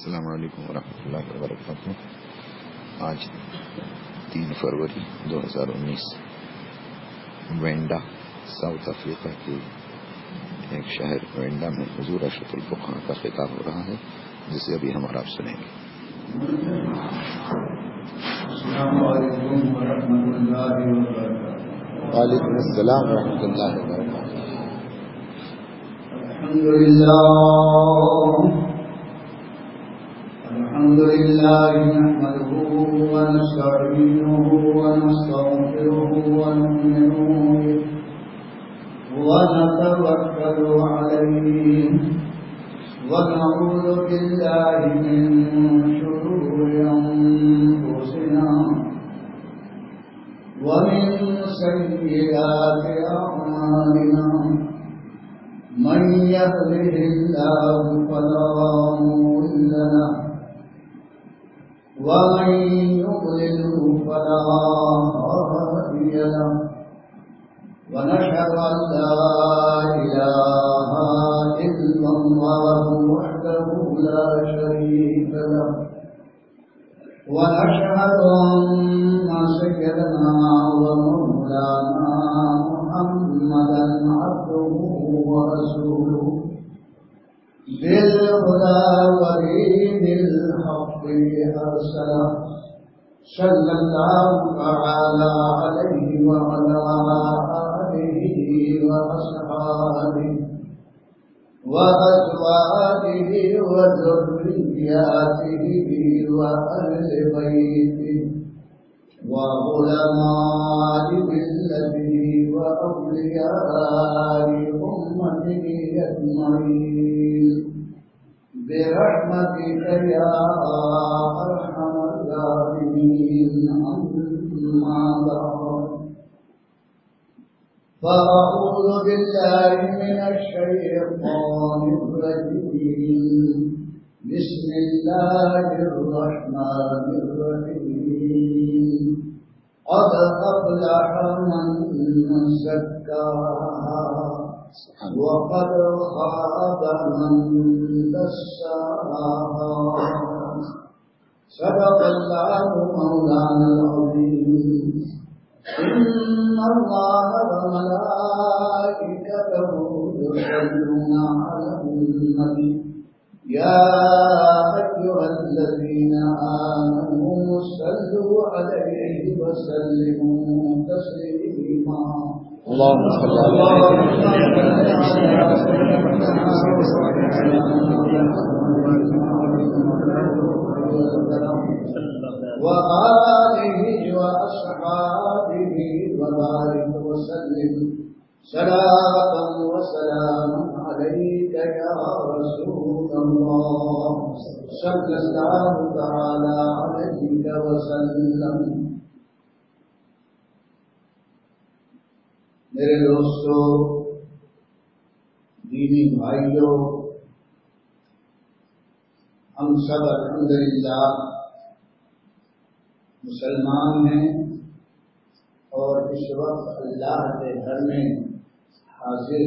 السلام علیکم ورحمۃ اللہ وبرکاتہ۔ آج 3 فروری 2019 وینڈا ساؤتھ افریقہ کے ایک شہر وینڈا میں حضور اشرف الفقہاء کا خطاب ہو رہا ہے، جسے ابھی ہم اور آپ سنیں گے۔ السلام علیکم ورحمۃ اللہ وبرکاتہ۔ وعلیکم السلام ورحمۃ اللہ وبرکاتہ۔ الحمد لله نحمده ونستعينه ونستغفره ونؤمن به ونتوكل عليه ونعوذ بالله من شرور أنفسنا ومن سيئات أعمالنا، من يهده الله فلا مضل له ومن يضلل فلا هادي له، ونشهد أن لا إله إلا الله وحده لا شريك له، ونشهد أن سيدنا ومولانا محمدا عبده ورسوله بالهدى ودين الحق أرسله، صلى الله تعالى عليه وعلى آله وأصحابه وأزواجه وذرياته وأهل بيته وعلماء ملته وأولياء أمته أجمعين برحمتك يا أرحم الراحمين، أما بعد، فأعوذ بالله من الشيطان الرجيم، بسم الله الرحمن الرحيم، قد أفلح من زكاها وقد خاب من دساها، صدق الله مولانا العظيم۔ إن الله وملائكته يصلون على النبي، يا أيها الذين آمنوا صلوا عليه وسلموا تسليما۔ اللهم صل على وآله وأصحابه وبارك وسلم صلاة وسلام عليك يا رسول الله، صلى الله تعالى عليك وسلم۔ میرے دوستو، دینی بھائیوں، ہم سب الحمدللہ مسلمان ہیں اور اس وقت اللہ کے گھر میں حاضر۔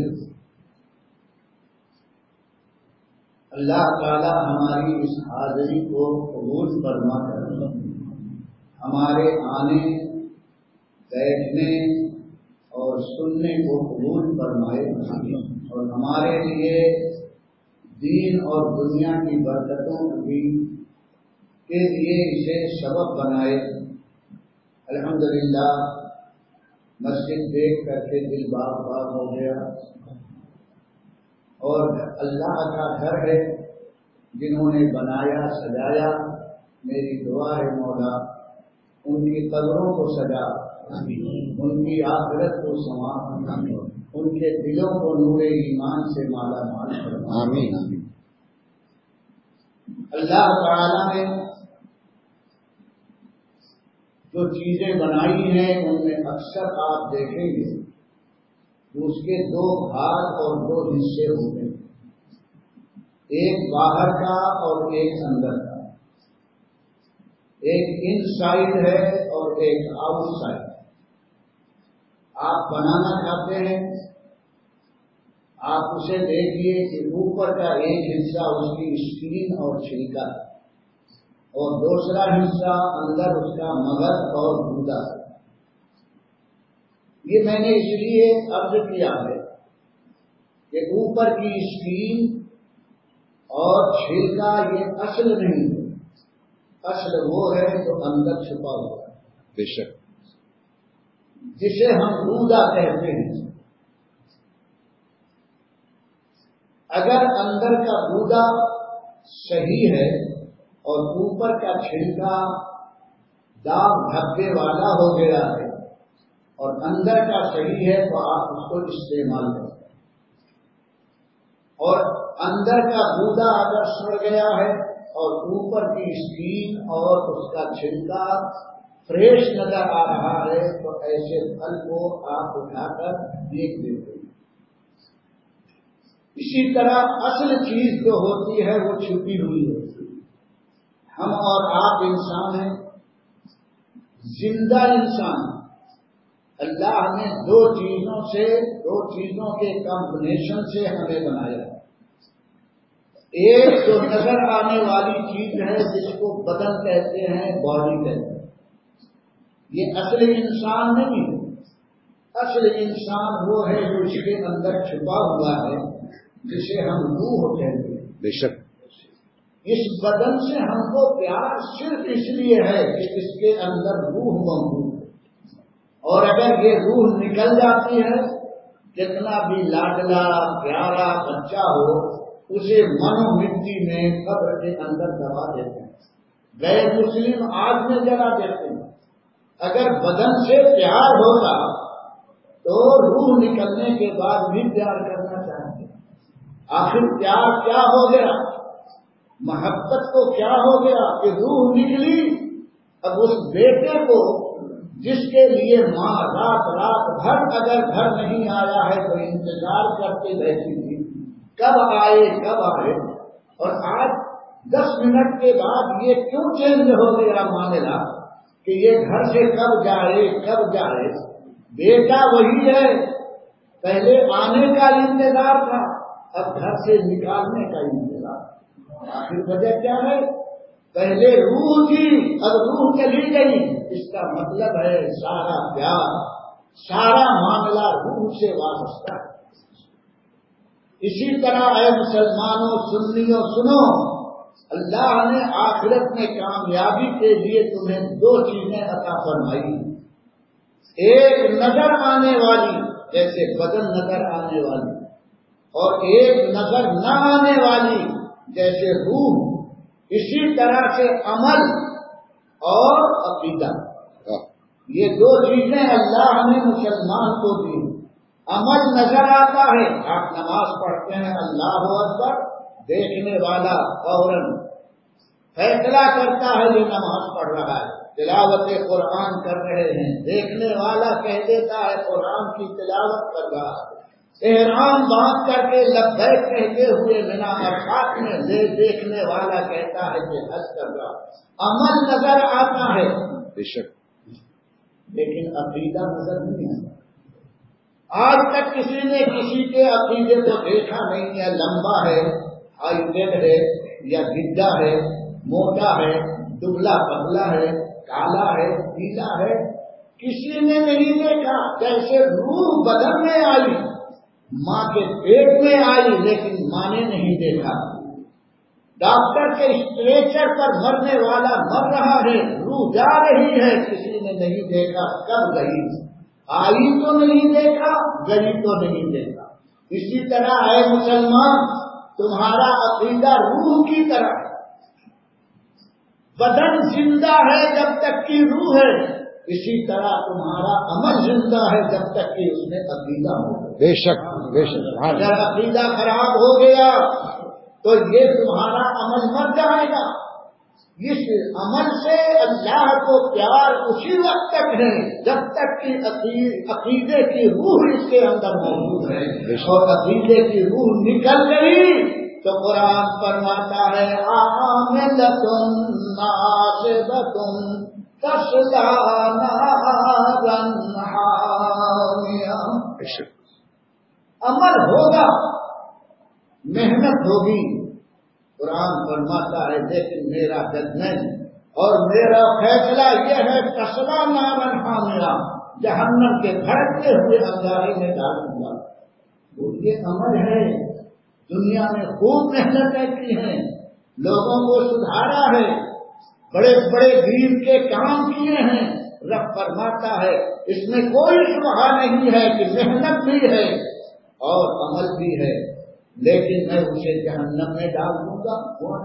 اللہ تعالی ہماری اس حاضری کو قبول فرما کر ہمارے آنے، بیٹھنے اور سننے کو قبول فرمائے، اور ہمارے لیے دین اور دنیا کی برکتوں کے لیے اسے سبب بنائے۔ الحمدللہ مسجد دیکھ کر کے دل باغ باغ ہو گیا، اور اللہ کا گھر ہے، جنہوں نے بنایا سجایا، میری دعا ہے مولا ان کی قبروں کو سجا، ان کی آخرت کو سنوار، ان کے دلوں کو نور ایمان سے مالا مال فرما۔ آمین۔ اللہ تعالی نے جو چیزیں بنائی ہیں ان میں اکثر آپ دیکھیں گے کہ اس کے 2 بھاگ اور 2 حصے ہوتے ہیں، ایک باہر کا اور ایک اندر کا، ایک ان سائڈ ہے اور ایک آؤٹ سائڈ۔ آپ بنانا چاہتے ہیں، آپ اسے دیکھیے کہ اوپر کا ایک حصہ اس کی اسکرین اور چھلکا اور دوسرا حصہ اندر اس کا مغز اور گودا. یہ میں نے اس لیے عرض کیا ہے کہ اوپر کی اسکرین اور چھلکا یہ اصل نہیں ہے. اصل وہ ہے جو اندر چھپا ہوا ہے. بے شک. جسے ہم گودا کہتے ہیں. اگر اندر کا گودا صحیح ہے اور اوپر کا چھلکا داغ دھبے والا ہو گیا ہے اور اندر کا صحیح ہے تو آپ اس کو استعمال کریں. اور اندر کا گودا اگر سڑ گیا ہے اور اوپر کی اسکرین اور اس کا چھلکا فریش نظر آ رہا ہے تو ایسے پھل کو آپ اٹھا کر دیکھ دیتے ہیں. اسی طرح اصل چیز جو ہوتی ہے وہ چھپی ہوئی ہوتی ہے. ہم اور آپ انسان ہیں, زندہ انسان. اللہ نے دو چیزوں کے کمبینیشن سے ہمیں بنایا. ایک جو نظر آنے والی چیز ہے جس کو بدن کہتے ہیں, باڈی کہتے ہیں, یہ اصل انسان نہیں ہے. اصل انسان وہ ہے جو اس کے اندر چھپا ہوا ہے جسے ہم روح کہتے ہیں. بے شک. اس بدن سے ہم کو پیار صرف اس لیے ہے کہ اس کے اندر روح موجود ہے. اور اگر یہ روح نکل جاتی ہے, جتنا بھی لاڈلا پیارا بچہ ہو اسے منو مٹی میں قبر کے اندر دبا دیتے ہیں. غیر مسلم آگ میں جلا دیتے ہیں. اگر بدن سے پیار ہوگا تو روح نکلنے کے بعد بھی پیار کرنا چاہتے ہیں. آخر پیار کیا ہو گیا, محبت کو کیا ہو گیا کہ روح نکلی. اب اس بیٹے کو جس کے لیے ماں رات بھر اگر گھر نہیں آیا ہے تو انتظار کرتے رہتی تھی کب آئے, اور آج 10 منٹ کے بعد یہ کیوں چینج ہو گیا معاملہ کہ یہ گھر سے کب جائے. بیٹا وہی ہے, پہلے آنے کا انتظار تھا, اب گھر سے نکالنے کا انتظار. آخر وجہ کیا ہے, پہلے روح تھی اب روح چلی گئی. اس کا مطلب ہے سارا پیار سارا معاملہ روح سے وابستہ ہے. اسی طرح اے مسلمانوں سنیو سنو, اللہ نے آخرت میں کامیابی کے لیے تمہیں 2 چیزیں عطا فرمائی. ایک نظر آنے والی جیسے بدن نظر آنے والی, اور ایک نظر نہ آنے والی جیسے روح. اسی طرح سے عمل اور عقیدہ, یہ 2 چیزیں اللہ نے مسلمان کو دی. عمل نظر آتا ہے, آپ نماز پڑھتے ہیں اللہ اکبر, دیکھنے والا فوراً فیصلہ کرتا ہے یہ نماز پڑھ رہا ہے. تلاوت قرآن کر رہے ہیں, دیکھنے والا کہہ دیتا ہے قرآن کی تلاوت کر رہا ہے. احرام باندھ کر کے لبیک کہتے ہوئے بنا عرفات میں دیکھنے والا کہتا ہے کہ حج کر رہا. عمل نظر آتا ہے بے شک, لیکن عقیدہ نظر نہیں آتا. آج تک کسی نے کسی کے عقیدے کو دیکھا نہیں ہے. لمبا ہے, ہائیٹ ہے, یا گڈا ہے, موٹا ہے, دبلا پتلا ہے, کالا ہے, پیلا ہے, کسی نے نہیں دیکھا. جیسے روح بدن میں آئی, ماں کے پیٹ میں آئی, لیکن ماں نے نہیں دیکھا. ڈاکٹر کے اسٹریچر پر مرنے والا مر رہا ہے, روح جا رہی ہے, کسی نے نہیں دیکھا کب گئی. آئی تو نہیں دیکھا, گئی تو نہیں دیکھا. اسی طرح ہے مسلمان, تمہارا عقیدہ روح کی طرح ہے. بدن زندہ ہے جب تک کہ روح ہے, اسی طرح تمہارا عمل زندہ ہے جب تک کہ اس میں عقیدہ ہو. بے شک بے شک. اگر عقیدہ خراب ہو گیا تو یہ تمہارا عمل مر جائے گا. اس عمل سے اللہ کو پیار اسی وقت تک ہے جب تک کہ عقیدے کی روح اس کے اندر موجود ہے. اور عقیدے کی روح نکل گئی تو قرآن فرماتا ہے عاملۃ ناصبۃ تصلیٰ نارا حامیہ. عمل ہوگا محنت ہوگی. قرآن فرماتا ہے لیکن میرا ججمنٹ اور میرا فیصلہ یہ ہے تصلا نارن حامرا جہنم کے بھڑکتے ہوئے انگارے میں ڈالوں گا. وہ یہ عمل ہے. دنیا میں خوب محنتیں کی ہیں, لوگوں کو سدھارا ہے, بڑے بڑے دین کے کام کیے ہیں. رب فرماتا ہے اس میں کوئی شبہ نہیں ہے کہ محنت بھی ہے اور عمل بھی ہے, لیکن میں اسے جہنم میں ڈال دوں گا.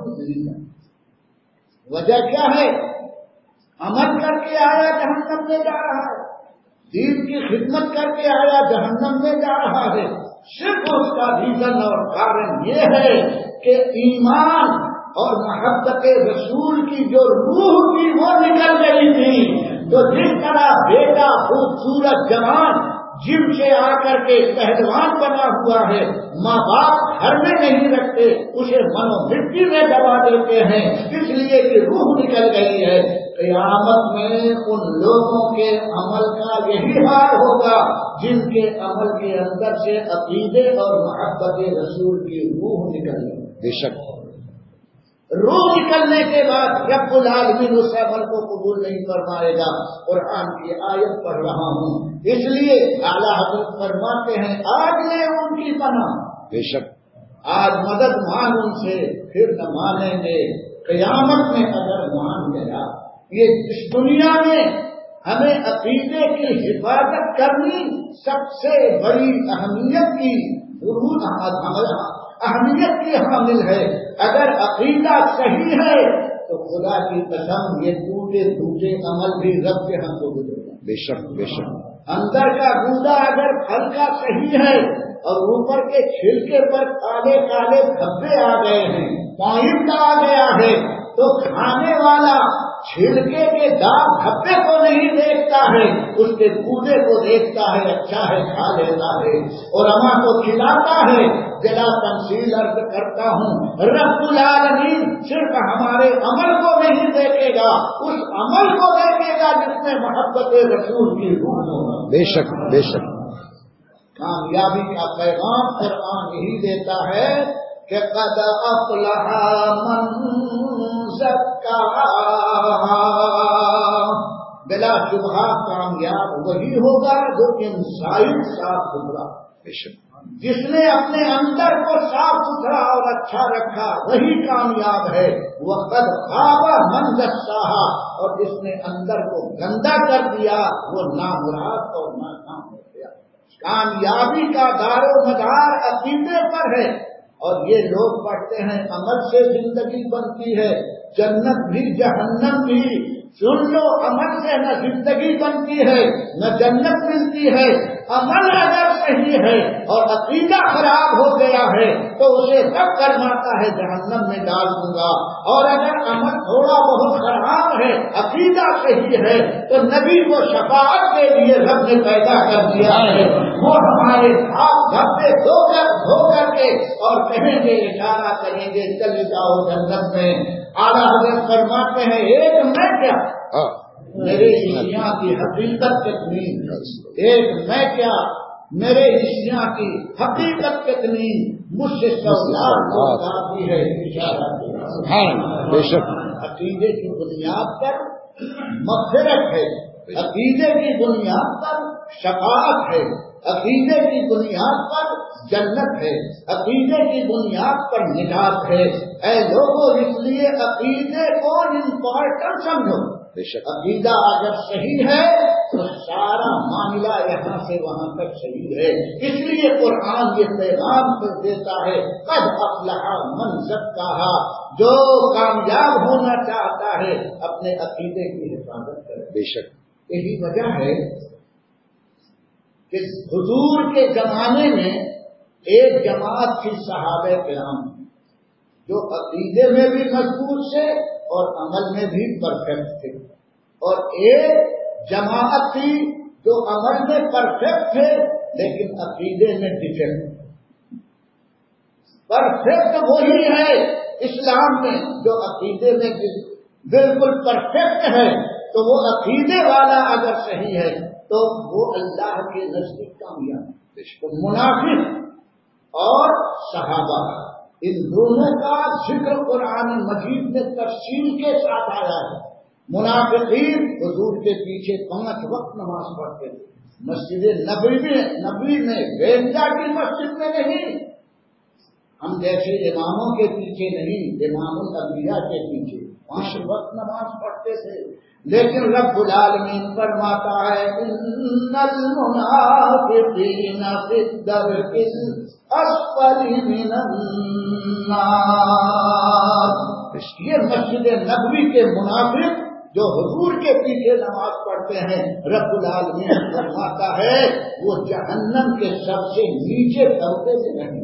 وجہ کیا ہے؟ عمل کر کے آیا جہنم میں جا رہا ہے, دین کی خدمت کر کے آیا جہنم میں جا رہا ہے. صرف اس کا ریزن اور کارن یہ ہے کہ ایمان اور محبت رسول کی جو روح تھی وہ نکل گئی تھی. تو جس طرح بیٹا خوبصورت جوان جم سے آ کر کے پہلوان بنا ہوا ہے, ماں باپ گھر میں نہیں رکھتے, اسے منو مٹی میں دبا دیتے ہیں اس لیے کہ روح نکل گئی ہے. قیامت میں ان لوگوں کے عمل کا یہی حال ہوگا جن کے عمل کے اندر سے عقیدے اور محبت رسول کی روح نکل گئی. بے شک روح نکلنے کے بعد رب العالمین اس عمل کو قبول نہیں فرمائے گا. قرآن کی آیت پڑھ رہا ہوں, اس لیے اعلیٰ حضرت فرماتے ہیں آج لے ان کی پناہ. بے شک آج مدد مانگ ان سے, پھر نہ مانیں گے قیامت میں اگر مان گیا. یہ اس دنیا میں ہمیں عقیدے کی حفاظت کرنی سب سے بڑی اہمیت کی اہمیت کی حامل ہے. اگر عقیدہ صحیح ہے تو خدا کی قسم یہ ٹوٹے عمل بھی رب کے ہم کو گزرے گا. بے شک بے شک اندر کا گودا اگر پھل کا صحیح ہے اور اوپر کے چھلکے پر کالے کالے دھبے آ گئے ہیں, پوائنٹ آ گیا ہے, تو کھانے والا چھلکے کے داغ دھبے کو نہیں دیکھتا ہے, اس کے گودے کو دیکھتا ہے, اچھا ہے کھا لیتا ہے اور اماں کو کھلاتا ہے. بلا تمثیل عرض کرتا ہوں رب العالمین صرف ہمارے عمل کو نہیں دیکھے گا, اس عمل کو دیکھے گا جس میں محبت رسول کی روح ہوگا. بے شک بے شک کامیابی کا پیغام قرآن یہی دیتا ہے کہ قد افلح من زکاہا, بلا شبہ کامیاب وہی ہوگا جو انسان صاف ستھرا, جس نے اپنے اندر کو صاف ستھرا اور اچھا رکھا وہی کامیاب ہے. وقد خاب من دساہا, اور جس نے اندر کو گندا کر دیا وہ نامراد اور ناکام ہو گیا. کامیابی کا دار و مدار عقیدے پر ہے, اور یہ لوگ پڑھتے ہیں عمل سے زندگی بنتی ہے, جنت بھی جہنم بھی. سن لو, عمل سے نہ زندگی بنتی ہے نہ جنت ملتی ہے. عمل اگر صحیح ہے اور عقیدہ خراب ہو گیا ہے تو اسے رب فرماتا ہے جہنم میں ڈال دوں گا. اور اگر عمل تھوڑا بہت خراب ہے, عقیدہ صحیح ہے, تو نبی کو شفاعت کے لیے رب نے پیدا کر دیا ہے. وہ ہمارے ہاتھ دھبے دھو کر کے اور کہیں گے, اشارہ کریں گے چلے جاؤ جنت میں. اعلیٰ حضرت فرماتے ہیں ایک میں کیا میرے حصیاں کی حقیقت کتنی, ایک میں کیا میرے حصیاں کی حقیقت کتنی, مجھ سے کافی ہے. بے شک عقیدے کی بنیاد پر مغفرت ہے, عقیدے کی بنیاد پر شفاعت ہے, عقیدے کی بنیاد پر جنت ہے, عقیدے کی بنیاد پر نجات ہے. اے لوگوں, اس لیے عقیدے کو امپورٹنٹ سمجھو. عقیدہ اگر صحیح ہے تو سارا معاملہ یہاں سے وہاں تک صحیح ہے. اس لیے قرآن یہ پیغام دیتا ہے قد افلح من زکاہا, جو کامیاب ہونا چاہتا ہے اپنے عقیدے کی حفاظت کرے. بے شک یہی وجہ ہے کہ حضور کے زمانے میں ایک جماعت تھی صحابہ کرام جو عقیدے میں بھی مضبوط تھے اور عمل میں بھی پرفیکٹ تھے, اور ایک جماعت تھی جو عمل میں پرفیکٹ تھے لیکن عقیدے میں ڈیفیکٹ. پرفیکٹ وہی ہے اسلام میں جو عقیدے میں بالکل پرفیکٹ ہے, تو وہ عقیدے والا اگر صحیح ہے تو وہ اللہ کے نزدیک کامیاب ہے. تو منافق اور صحابہ ان دونوں کا ذکر قرآن مجید میں تفصیل کے ساتھ آیا ہے۔ منافقین حضور کے پیچھے 5 وقت نماز پڑھتے تھے، مسجد نبوی میں بیلجا کی مسجد میں نہیں، ہم جیسے اماموں کے پیچھے نہیں، امام الانبیاء کے پیچھے 5 وقت نماز پڑھتے تھے۔ لیکن رب العالمین فرماتا ہے ان المنافقین فی الدرک الاسفل من النار، یہ مسجد نبوی کے منافق جو حضور کے پیچھے نماز پڑھتے ہیں، رب العالمین فرماتا ہے وہ جہنم کے سب سے نیچے طبقے سے نہیں۔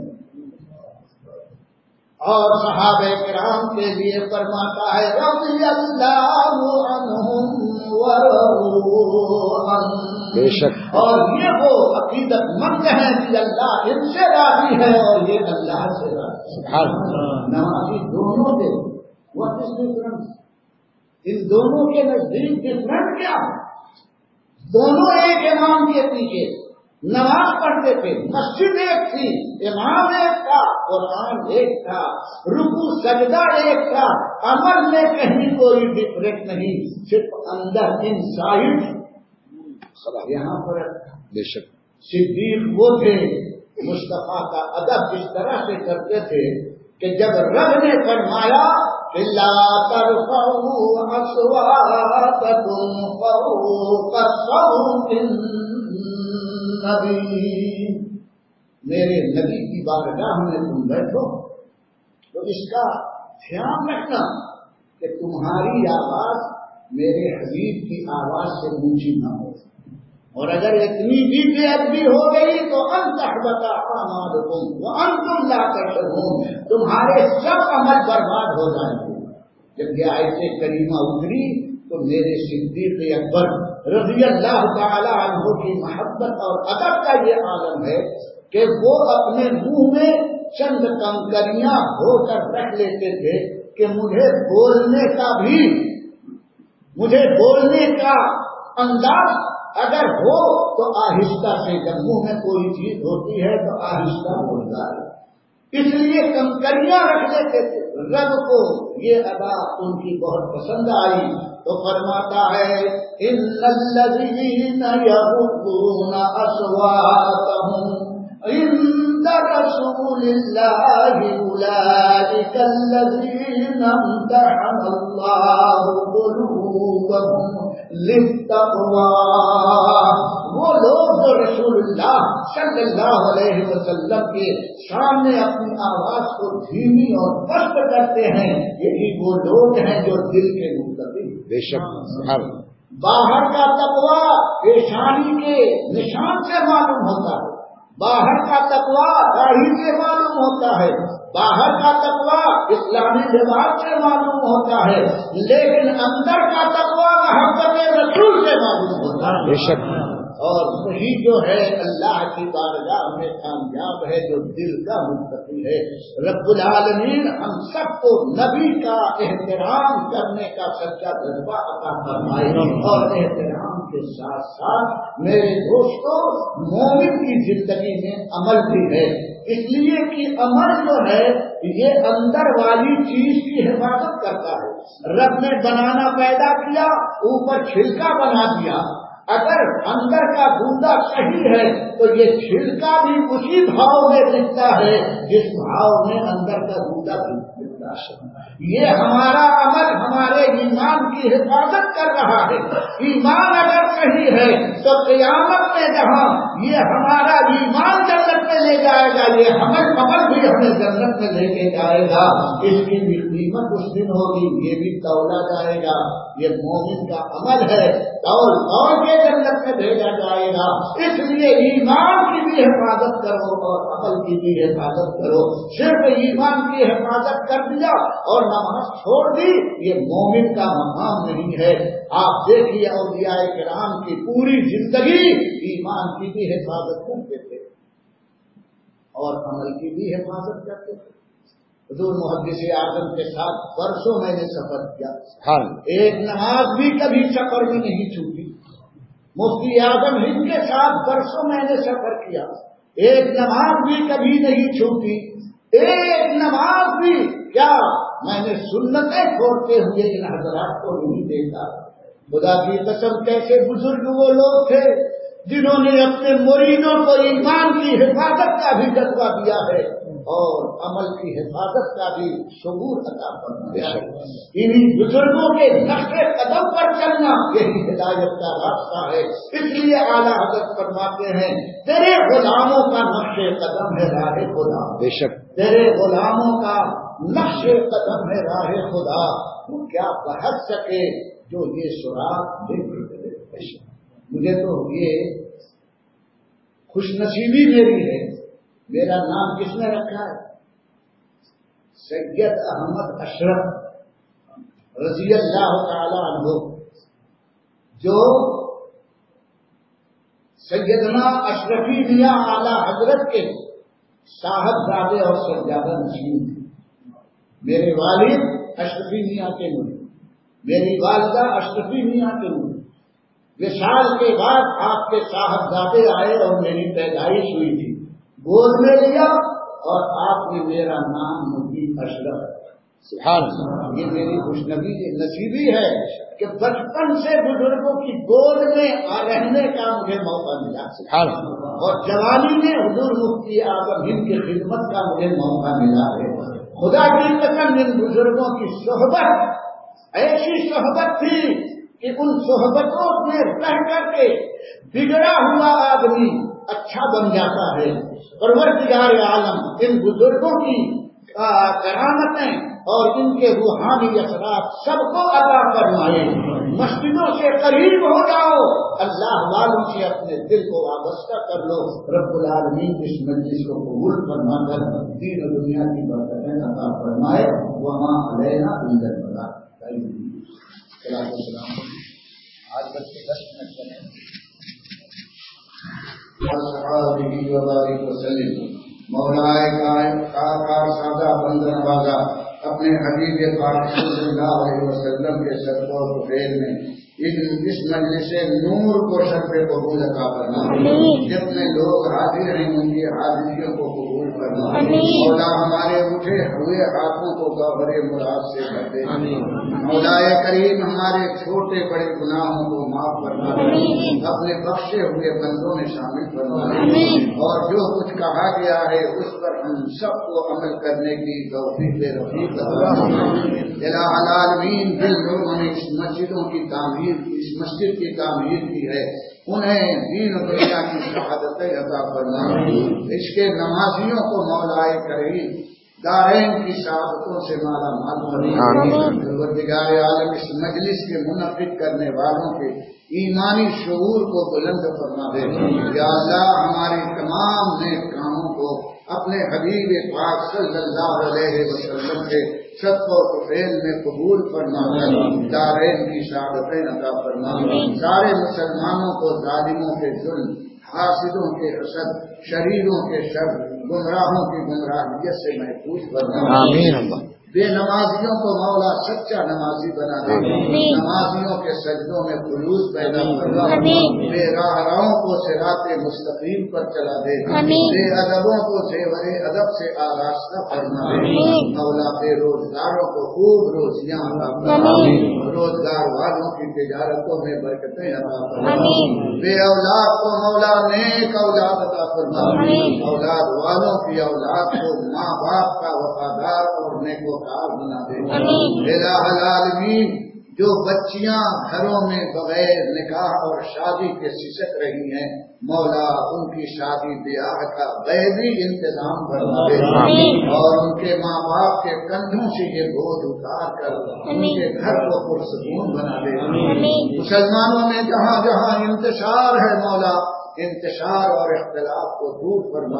اور صحابہ کرام کے لیے فرماتا ہے رضی اللہ عنہم ورضوا عنہ، بے شک، اور یہ وہ عقیدت مند ہیں کہ اللہ ان سے راضی ہے اور یہ اللہ سے راضی ہے۔ نمازی دونوں کے وقت ڈفرنس، ان دونوں کے نزدیک ڈفرنٹ کیا ہے؟ دونوں ایک امام کے پیچھے نماز پڑھتے تھے، مسجد ایک تھی، امام ایک تھا، قرآن ایک تھا، رکوع سجدہ ایک تھا، عمل میں کہیں کوئی ڈفرنٹ نہیں، صرف اندر انسائٹ یہاں پر بے شک۔ صدیق وہ تھے مصطفیٰ کا ادب اس طرح سے کرتے تھے کہ جب رب نے فرمایا لا ترفعوا اصواتكم فوق صوت النبي، میرے نبی کی بارگاہ میں تم بیٹھو تو اس کا دھیان رکھنا کہ تمہاری آواز میرے حبیب کی آواز سے اونچی نہ ہو، اور اگر اتنی بھی بے ادبی ہو گئی تو ان تحبط اعمالکم وانتم لا تشعرون، تمہارے سب عمل برباد ہو جائیں گے۔ جب یہ آیت کریمہ اتری تو میرے صدیق اکبر رضی اللہ تعالی عنہ کی محبت اور ادب کا یہ عالم ہے کہ وہ اپنے منہ میں چند کنکریاں ہو کر رکھ لیتے تھے کہ مجھے بولنے کا انداز اگر ہو تو آہستہ سے، جب منہ میں کوئی چیز ہوتی ہے تو آہستہ بولتا ہے، اس لیے کنکریاں رکھ لیتے تھے۔ رب کو یہ ادا ان کی بہت پسند آئی تو فرماتا ہے ان الذین یغضون اصواتهم عند رسول اللہ اولئک الذین امتحن اللہ قلوبهم للتقوی، وہ لوگ جو رسول اللہ صلی اللہ علیہ وسلم کے سامنے اپنی آواز کو دھیمی اور پست کرتے ہیں، یہی وہ لوگ ہیں جو دل کے متقی۔ بے شک، باہر کا تقوی پیشانی کے نشان سے معلوم ہوتا ہے، باہر کا تقوی داڑھی سے معلوم ہوتا ہے، باہر کا تقوی اسلامی لباس سے معلوم ہوتا ہے، لیکن اندر کا تقوی محبت رسول سے معلوم ہوتا ہے۔ بے شک، اور وہی جو ہے اللہ کی بارگاہ میں کامیاب ہے جو دل کا متقی ہے۔ رب العالمین ہم سب کو نبی کا احترام کرنے کا سچا جذبہ عطا فرمائے، اور احترام کے ساتھ ساتھ میرے دوستوں مومن کی زندگی میں عمل بھی ہے، اس لیے کہ عمل جو ہے یہ اندر والی چیز کی حفاظت کرتا ہے۔ رب نے بنانا پیدا کیا، اوپر چھلکا بنا دیا، اگر اندر کا گودا صحیح ہے تو یہ چھلکا بھی اسی بھاؤ میں دکھتا ہے جس بھاؤ میں اندر کا گودا بھی دکھتا ہے۔ یہ ہمارا عمل ہمارے ایمان کی حفاظت کر رہا ہے۔ ایمان اگر صحیح ہے تو قیامت میں جہاں یہ ہمارا ایمان جنت میں لے جائے گا، یہ عمل بھی ہمیں جنت میں لے کے جائے گا، اس کی بھی قیمت اس دن ہوگی، یہ بھی تولا جائے گا۔ یہ مومن کا عمل ہے، تول کے جنت میں بھیجا جائے گا۔ اس لیے ایمان کی بھی حفاظت کرو اور عمل کی بھی حفاظت کرو۔ صرف ایمان کی حفاظت کر دیا اور نماز چھوڑ دی، یہ مومن کا مقام نہیں ہے۔ آپ دیکھیے اولیاء کرام کی پوری زندگی ایمان کی بھی حفاظت کرتے تھے اور عمل کی بھی حفاظت کرتے تھے۔ حضور محدث اعظم کے ساتھ برسوں میں نے سفر کیا، ایک نماز بھی کبھی سفر میں نہیں چھوٹی۔ مفتی اعظم ہند کے ساتھ برسوں میں نے سفر کیا، ایک نماز بھی کبھی نہیں چھوٹی۔ ایک نماز بھی کیا میں نے سنتیں چھوڑتے ہوئے ان حضرات کو نہیں دیکھا. خدا کی قسم کیسے بزرگ وہ لوگ تھے جنہوں نے اپنے مریدوں کو ایمان کی حفاظت کا بھی جذبہ دیا ہے اور عمل کی حفاظت کا بھی شعور عطا فرمایا ہے. انہیں بزرگوں کے نقش قدم پر چلنا یہی ہدایت کا راستہ ہے. اس لیے اعلیٰ حضرت فرماتے ہیں تیرے غلاموں کا نقش قدم ہے راہ خدا. بے شک تیرے غلاموں کا نقش قدم ہے راہ خدا. وہ کیا بہت سکے جو یہ سراغ دیکھ. مجھے تو یہ خوش نصیبی میری ہے. میرا نام کس نے رکھا ہے؟ سید احمد اشرف رضی اللہ تعالی عنہ، جو سیدنا اشرفی میاں اعلی حضرت کے صاحبزادے اور سجادہ نشین تھے. میرے والد اشرفی میاں کے ملک، میری والدہ اشرفی میاں کے ملک. وصال کے بعد آپ کے صاحبزادے آئے اور میری پیدائش ہوئی تھی. گود میں لیا اور آپ نے میرا نام مفید اشرف. سبحان اللہ. یہ میری خوش نصیبی ہے کہ بچپن سے بزرگوں کی گود میں رہنے کا مجھے موقع ملا. سبحان اللہ. اور جوانی میں حضور مفتی اعظم ہند کی خدمت کا مجھے موقع ملا ہے. خدا کی قسم ان بزرگوں کی صحبت ایسی صحبت تھی کہ ان صحبتوں میں رہ کر کے بگڑا ہوا آدمی اچھا بن جاتا ہے. پروردگار عالم ان بزرگوں کی کرامتیں اور ان کے روحانی اثرات سب کو عطا فرمائے. مسجدوں سے قریب ہو جاؤ، اللہ والوں سے اپنے دل کو وابستہ کر لو. رب العالمین اس مجلس کو قبول فرما کر دین و دنیا کی برکتیں عطا فرمائے. وما علینا الا البلاغ. آج بچے 10 منٹ بنے. مولائے کار سادہ بند نوازا اپنے حبیب پاک صلی اللہ علیہ وسلم کے صدقہ و فضیل میں اس مجلس نور کو شرف قبول عطا فرما. جتنے لوگ حاضر ہیں ان کی حاضریوں کو قبول فرما. مولا ہمارے اٹھے ہوئے ہاتھوں کو گوہر مراد سے بھر دے. مولا کریم ہمارے چھوٹے بڑے گناہوں کو معاف فرما. اپنے بخشے ہوئے بندوں میں شامل فرما. اور جو کچھ کہا گیا ہے اس پر ہم سب کو عمل کرنے کی توفیق رفیق عطا فرما. الہ العالمین جن لوگوں نے اس مسجدوں کی تعمیر اس مسجد کی تعمیر کی ہے انہیں دین و دنیا کی شہادتیں عطا فرما. اس کے نمازیوں کو مولا کریم دارین کی شہادتوں سے مالا مال فرما. پروردگار عالم اس مجلس کے منعقد کرنے والوں کے ایمانی شعور کو بلند فرما دے. یا اللہ ہمارے تمام نیک کاموں کو اپنے حبیب پاک صلی اللہ علیہ وسلم کے صدقہ و فضیل میں قبول فرما کر دارین کی شہادتیں عطا فرما. سارے مسلمانوں کو ظالموں کے ظلم، حاسدوں کے حسد، شریروں کے شر، گمراہوں کی گمراہیت سے محفوظ فرما. آمین. بے نمازیوں کو مولا سچا نمازی بنا دے. نمازیوں کے سجدوں میں خلوص پیدا فرما. بے راہراؤں کو صراط مستقیم پر چلا دے. بے ادبوں کو زیور ادب سے آراستہ فرما دے. مولا بے روزگاروں کو خوب روزیاں عطا فرما. روزگار والوں کی تجارتوں میں برکتیں عطا فرما. بے اولاد کو مولا نیک اولاد عطا فرما. اولاد والوں کی اولاد کو ماں باپ کا وفادار اور نیک بنا دے. الہ العالمین جو بچیاں گھروں میں بغیر نکاح اور شادی کے سسک رہی ہیں مولا ان کی شادی بیاہ کا غیبی انتظام فرما دے. اور ان کے ماں باپ کے کندھوں سے یہ بوجھ اتار کر ان کے گھر کو پرسکون بنا دے. مسلمانوں میں جہاں جہاں انتشار ہے مولا انتشار اور اختلاف کو دور فرما.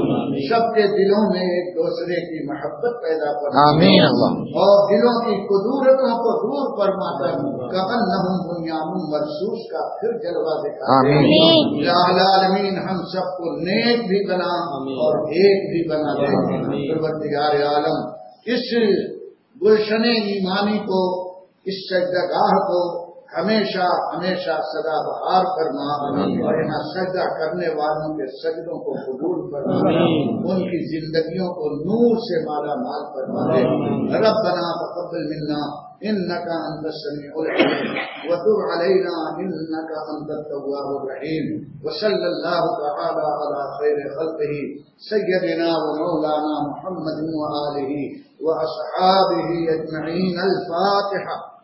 سب کے دلوں میں ایک دوسرے کی محبت پیدا فرما. اور دلوں کی قدورتوں کو دور فرما کر کأنہم بنیان مرصوص کا پھر جلوہ دکھا دے. الہ العالمین ہم سب کو نیک بھی بنا اور ایک بھی بنا دے. پروردگار عالم اس گلشن ایمانی کو، اس سجدگاہ کو ہمیشہ ہمیشہ سدا بہار فرما اور یہاں سجدہ کرنے والوں کے سجدوں کو قبول فرما ان کی زندگیوں کو نور سے مالا مال فرما دے ربنا تقبل منا انك انت السميع العليم وتب علينا انك انت التواب الرحيم وصلى الله تعالى على خير خلقه سيدنا ومولانا محمد وآله واصحابه اجمعين. الفاتحة.